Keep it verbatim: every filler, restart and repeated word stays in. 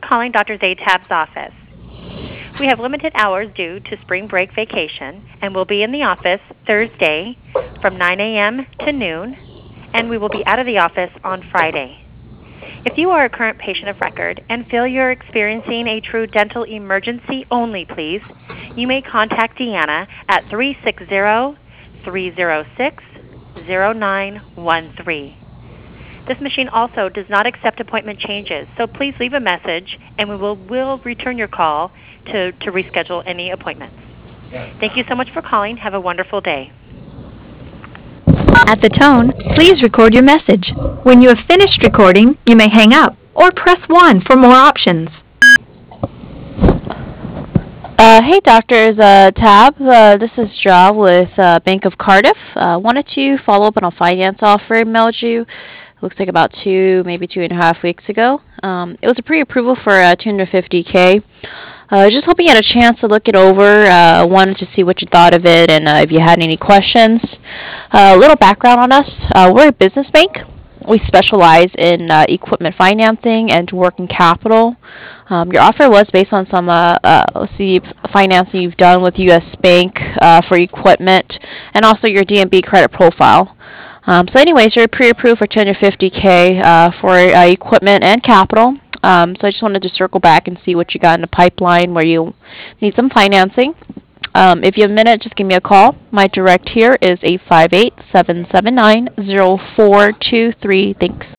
calling Doctor Zatab's office. We have limited hours due to spring break vacation, and will be in the office Thursday from nine a.m. to noon, and we will be out of the office on Friday. If you are a current patient of record and feel you're experiencing a true dental emergency only, please, you may contact Deanna at three six zero, three zero six, zero nine one three. This machine also does not accept appointment changes, so please leave a message and we will, will return your call to, to reschedule any appointments. Thank you so much for calling. Have a wonderful day. At the tone, please record your message. When you have finished recording, you may hang up or press one for more options. Uh, hey, doctors. Uh, Tab. Uh, this is Ja with uh, Bank of Cardiff. Uh, wanted to follow up on a finance offer I mailed you. Looks like about two, maybe two and a half weeks ago. Um, it was a pre-approval for uh, two hundred fifty K. Uh, just hoping you had a chance to look it over. Uh, wanted to see what you thought of it and uh, if you had any questions. A uh, little background on us. Uh, we're a business bank. We specialize in uh, equipment financing and working capital. Um, your offer was based on some uh, uh, let's see, financing you've done with U S Bank uh, for equipment and also your D and B credit profile. Um, so anyways, you're pre-approved for two hundred fifty K uh, for uh, equipment and capital. Um, so I just wanted to circle back and see what you got in the pipeline where you need some financing. Um, if you have a minute, just give me a call. My direct here is eight five eight, seven seven nine, zero four two three. Thanks.